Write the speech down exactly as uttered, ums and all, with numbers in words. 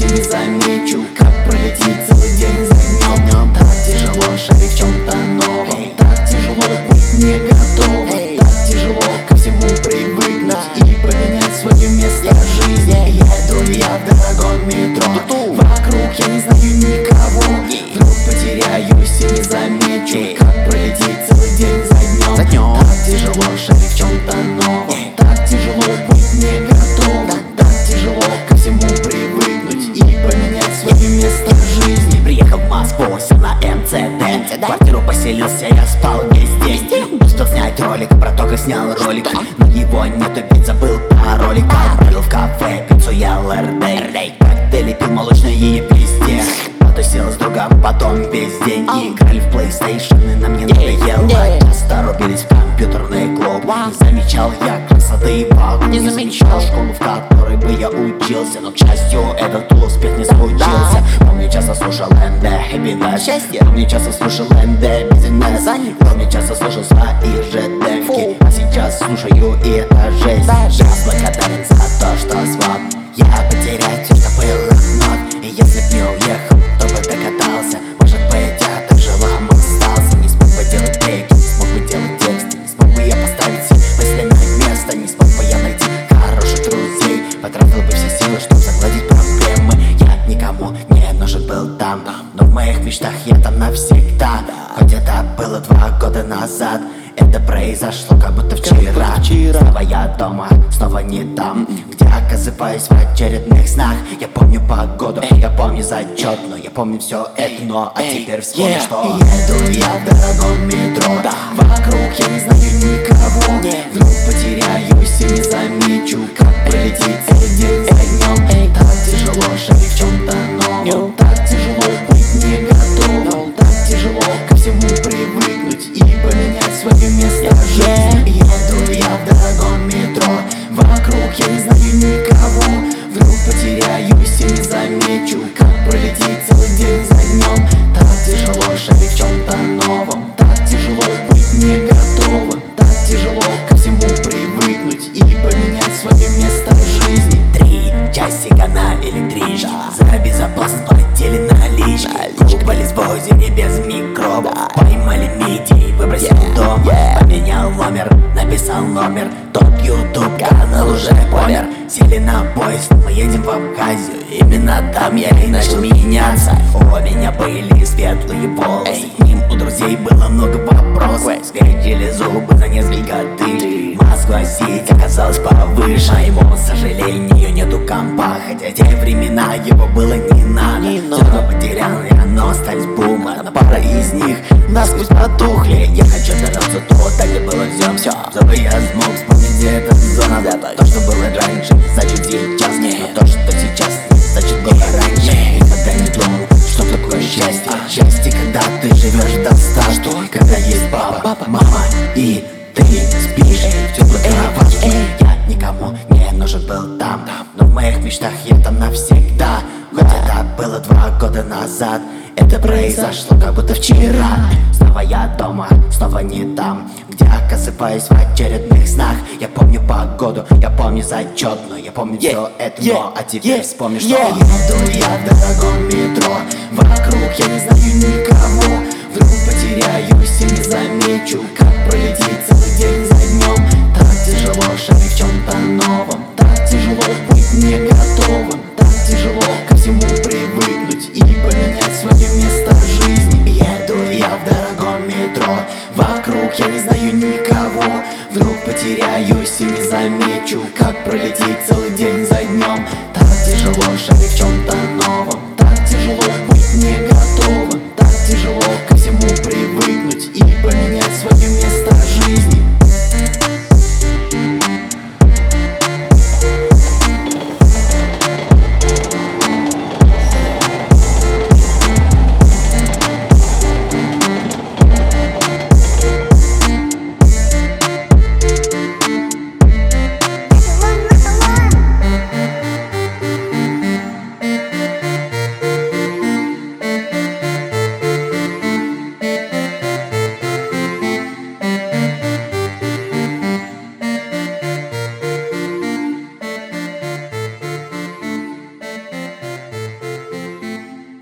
и не замечу, как пролетит целый день за днем. Так тяжело шарить в чем-то новом, так тяжело быть не готовым, так тяжело ко всему привыкнуть и поменять свое место жизни. Еду я в дорогом метро, вокруг я не знаю никого. Вдруг потеряюсь и не замечу, как пролетит целый день за днем. Так тяжело шарить в чем-то новом, так тяжело быть не готовым, так тяжело ко всему привыкнуть и поменять свое место жизни. Приехал в Москву, сел на эм цэ дэ, в квартиру поселился, я спал весь день. Успел снять ролик, про то, как снял ролик, но его нету, ведь забыл паролик. Открыл в кафе, пиццу ел эр дэ, коктейли пил молочные везде. Потусил с другом, потом весь день играли в PlayStation, и нам не надоело. Часто рубились в компьютерный клуб. Не замечал я красоты вокруг, не замечал школу, в которой бы я учился, но, к счастью, этот успех не случился. Помню, часто слушал эн дэ Happiness, помню, часто слушал эн дэ Business, помню, часто слушал свои же демки, а сейчас слушаю, и это жесть. Я благодарен за то, что смог я потерять все, что было вновь. И если б не уехал, то бы догадался, может быть, я так же вам остался. Не смог бы делать треки, не смог бы делать тексты, не смог бы я поставить все мысли на место, не смог бы я найти хороших друзей, потратил бы все силы, чтобы загладить проблемы. Я никому не нужен был там, но в моих мечтах я там навсегда. Хоть это было два года назад, это произошло как будто вчера. Снова я дома, снова не там, где оказываюсь в очередных снах. Я помню погоду, я помню зачет, но я помню все это, но а теперь вспомню, что еду я в дорогом метро, вокруг я не знаю никого. Вдруг потеряюсь и не замечу, как пролетит целый день за днем. Так тяжело шарить в чем-то новом, так тяжело быть не готовым, так тяжело ко всему привыкнуть и поменять свое место жизни. Еду я в дорогом метро, вокруг я не знаю никого. Вдруг потеряюсь и не замечу, как пролетит целый день за днем. Так тяжело шарить в чем-то новом, так тяжело быть не готовым, так тяжело ко всему привыкнуть и поменять свое место жизни. Три часика на электричке, за безопасность платили наличкой. Купались в озере без микробов, поймали мидии, выбросил в дом. Поменял номер, написал номер, топ ютуб канал уже помер. Сели на поезд, мы едем в Абхазию, именно там я и начал меняться. У меня были светлые волосы, к ним у друзей было много вопросов. Светили зубы за несколько тысяч, Москва-Сити оказалась повыше. Моему сожалению нету компа, хотя те времена его было не надо. Все равно потерял я, но остались бумы, но пара из них насквозь потухли. Я хочу вернуться туда, где было все, все, чтобы я смог вспомнить, где эта зона. То, что было раньше, значит сейчас нет, но то, что сейчас нет, значит было раньше. Никогда не думал, что такое счастье. Счастье, когда ты живешь достаточно, когда есть папа, мама и ты спишь в теплой кроватке. Я никому не нужен был там, но в моих мечтах я там навсегда. Хоть это было два года назад, это произошло как будто вчера. Снова я дома, снова не там, где оказываюсь в очередных снах. Я помню погоду, я помню зачет, но я помню все это, но а теперь вспомни, что еду я в дорогом метро, вокруг я не знаю никого. Вдруг потеряюсь и не замечу, как пролетит целый день за днем. Так тяжело шарить в чем-то новом, так тяжело быть не готовым, так тяжело ко всему привыкнуть и поменять свое место жизни. Еду я в дорогом метро, вокруг я не знаю никого. Вдруг потеряюсь и не замечу, как пролетит целый день за днем. Так тяжело шарить в чем-то новом, так тяжело быть не готовым, так тяжело ко всему привыкнуть и поменять